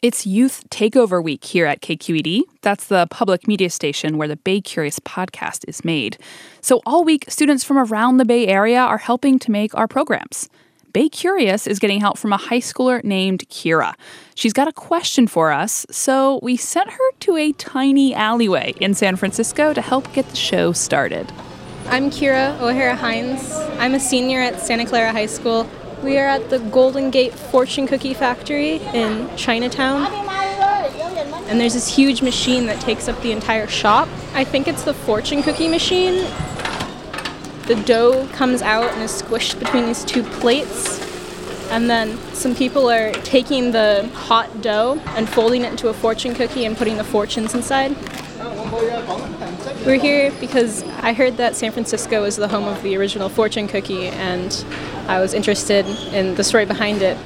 It's Youth Takeover Week here at KQED. That's the public media station where the Bay Curious podcast is made. So all week, students from around the Bay Area are helping to make our programs. Bay Curious is getting help from a high schooler named Kira. She's got a question for us, so we sent her to a tiny alleyway in San Francisco to help get the show started. I'm Kira O'Hara Hines. I'm a senior at Santa Clara High School. We are at the Golden Gate Fortune Cookie Factory in Chinatown. And there's this huge machine that takes up the entire shop. I think it's the fortune cookie machine. The dough comes out and is squished between these two plates. And then some people are taking the hot dough and folding it into a fortune cookie and putting the fortunes inside. We're here because I heard that San Francisco is the home of the original fortune cookie, and I was interested in the story behind it.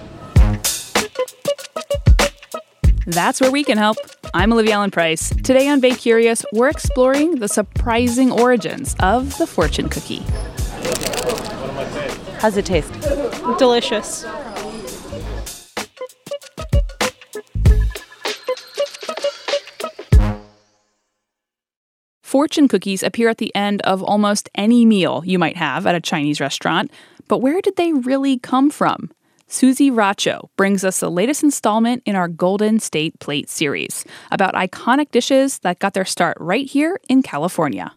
That's where we can help. I'm Olivia Allen Price. Today on Bay Curious, we're exploring the surprising origins of the fortune cookie. How's it taste? Delicious. Fortune cookies appear at the end of almost any meal you might have at a Chinese restaurant, but where did they really come from? Susie Racho brings us the latest installment in our Golden State Plate series about iconic dishes that got their start right here in California.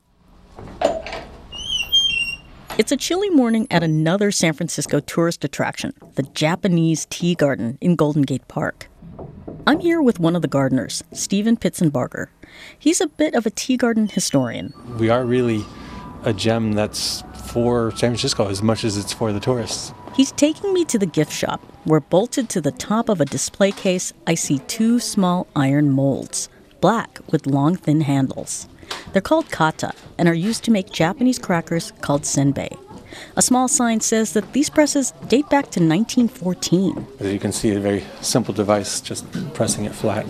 It's a chilly morning at another San Francisco tourist attraction, the Japanese Tea Garden in Golden Gate Park. I'm here with one of the gardeners, Stephen Pitzenbarger. He's a bit of a tea garden historian. We are really a gem that's for San Francisco as much as it's for the tourists. He's taking me to the gift shop, where bolted to the top of a display case, I see two small iron molds, black with long, thin handles. They're called kata and are used to make Japanese crackers called senbei. A small sign says that these presses date back to 1914. As you can see, a very simple device, just pressing it flat.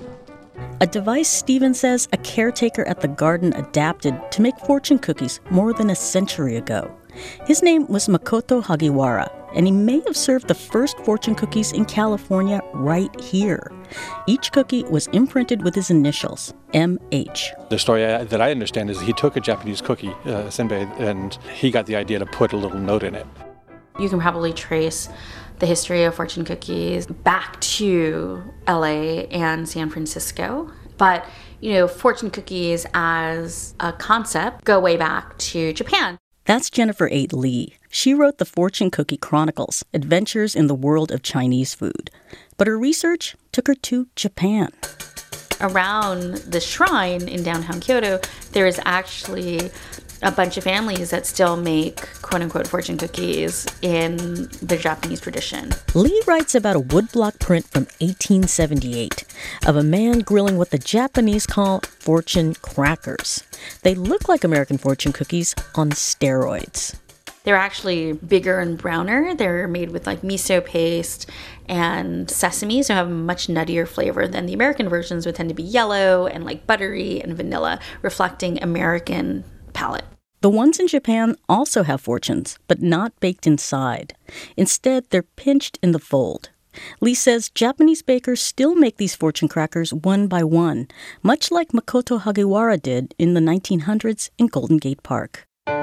A device, Stephen says, a caretaker at the garden adapted to make fortune cookies more than a century ago. His name was Makoto Hagiwara, and he may have served the first fortune cookies in California right here. Each cookie was imprinted with his initials, M.H. The story that I understand is he took a Japanese cookie, senbei, and he got the idea to put a little note in it. You can probably trace the history of fortune cookies back to LA and San Francisco. But, fortune cookies as a concept go way back to Japan. That's Jennifer Eight Lee. She wrote the Fortune Cookie Chronicles, Adventures in the World of Chinese Food. But her research took her to Japan. Around the shrine in downtown Kyoto, there is actually a bunch of families that still make quote-unquote fortune cookies in the Japanese tradition. Lee writes about a woodblock print from 1878 of a man grilling what the Japanese call fortune crackers. They look like American fortune cookies on steroids. They're actually bigger and browner. They're made with miso paste and sesame, so have a much nuttier flavor than the American versions, would tend to be yellow and buttery and vanilla, reflecting American palate. The ones in Japan also have fortunes, but not baked inside. Instead, they're pinched in the fold. Lee says Japanese bakers still make these fortune crackers one by one, much like Makoto Hagiwara did in the 1900s in Golden Gate Park.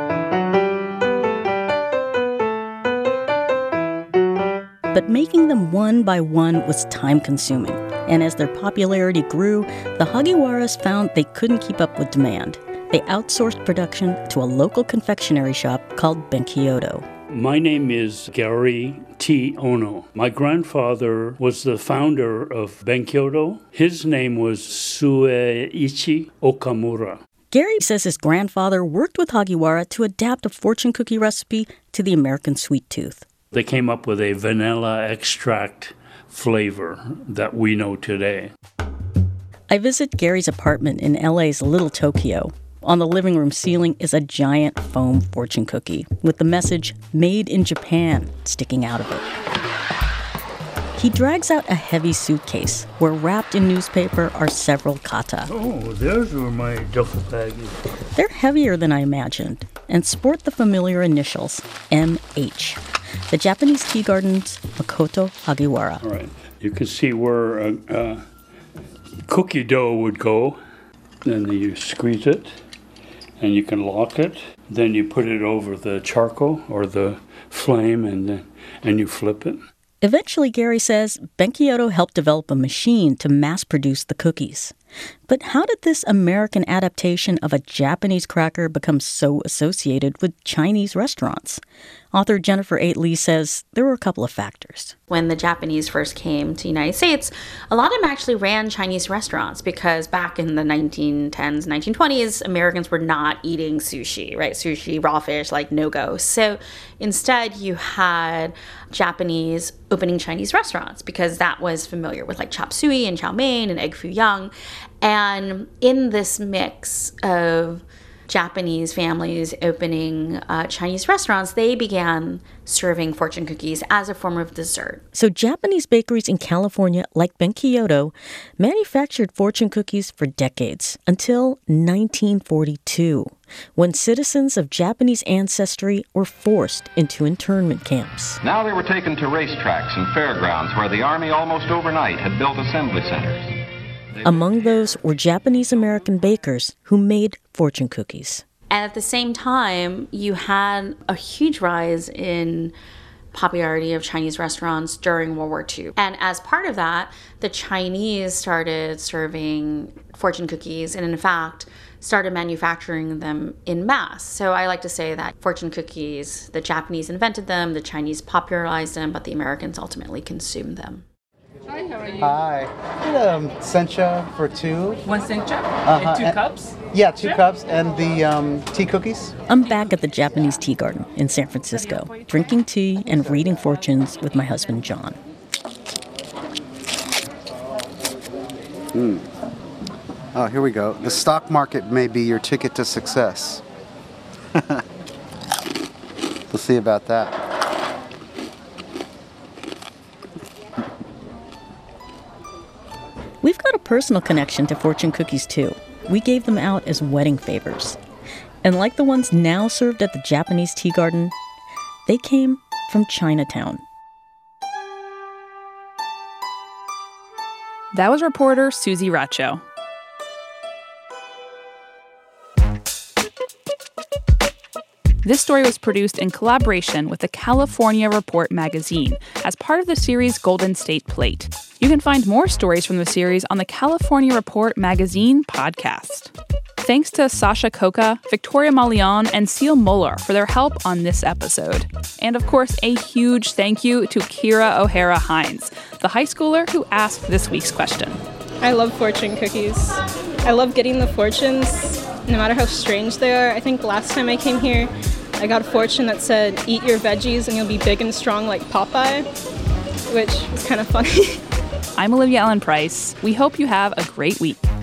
But making them one by one was time-consuming, and as their popularity grew, the Hagiwaras found they couldn't keep up with demand. They outsourced production to a local confectionery shop called Benkyodo. My name is Gary T. Ono. My grandfather was the founder of Benkyodo. His name was Sueiichi Okamura. Gary says his grandfather worked with Hagiwara to adapt a fortune cookie recipe to the American sweet tooth. They came up with a vanilla extract flavor that we know today. I visit Gary's apartment in LA's Little Tokyo. On the living room ceiling is a giant foam fortune cookie with the message, "Made in Japan," sticking out of it. He drags out a heavy suitcase where wrapped in newspaper are several kata. Oh, those were my duffel bags. They're heavier than I imagined and sport the familiar initials, M.H., the Japanese tea garden's Makoto Hagiwara. All right. You can see where a cookie dough would go. Then you squeeze it, and you can lock it. Then you put it over the charcoal or the flame, and you flip it. Eventually, Gary says, Benkyodo helped develop a machine to mass-produce the cookies. But how did this American adaptation of a Japanese cracker become so associated with Chinese restaurants? Author Jennifer Eight Lee says there were a couple of factors. When the Japanese first came to the United States, a lot of them actually ran Chinese restaurants because back in the 1910s, 1920s, Americans were not eating sushi, right? Sushi, raw fish, like no-go. So instead, you had Japanese opening Chinese restaurants because that was familiar with like chop suey and chow mein and egg foo young. And in this mix of Japanese families opening Chinese restaurants, they began serving fortune cookies as a form of dessert. So Japanese bakeries in California, like Benkyodo, manufactured fortune cookies for decades, until 1942, when citizens of Japanese ancestry were forced into internment camps. Now they were taken to racetracks and fairgrounds where the Army almost overnight had built assembly centers. Among those were Japanese-American bakers who made fortune cookies. And at the same time, you had a huge rise in popularity of Chinese restaurants during World War II. And as part of that, the Chinese started serving fortune cookies and, in fact, started manufacturing them in mass. So I like to say that fortune cookies, the Japanese invented them, the Chinese popularized them, but the Americans ultimately consumed them. Hi, how are you? Hi. Sencha for two. One sencha and 2 cups? Yeah, 2 cups. And the tea cookies? I'm back at the Japanese Tea Garden in San Francisco, drinking tea and reading fortunes with my husband, John. Oh, here we go. The stock market may be your ticket to success. We'll see about that. We've got a personal connection to fortune cookies, too. We gave them out as wedding favors. And like the ones now served at the Japanese Tea Garden, they came from Chinatown. That was reporter Susie Racho. This story was produced in collaboration with the California Report magazine as part of the series Golden State Plate. You can find more stories from the series on the California Report magazine podcast. Thanks to Sasha Coca, Victoria Malion, and Seal Muller for their help on this episode. And of course, a huge thank you to Kira O'Hara Hines, the high schooler who asked this week's question. I love fortune cookies. I love getting the fortunes, no matter how strange they are. I think last time I came here, I got a fortune that said, eat your veggies and you'll be big and strong like Popeye, which was kind of funny. I'm Olivia Ellen Price. We hope you have a great week.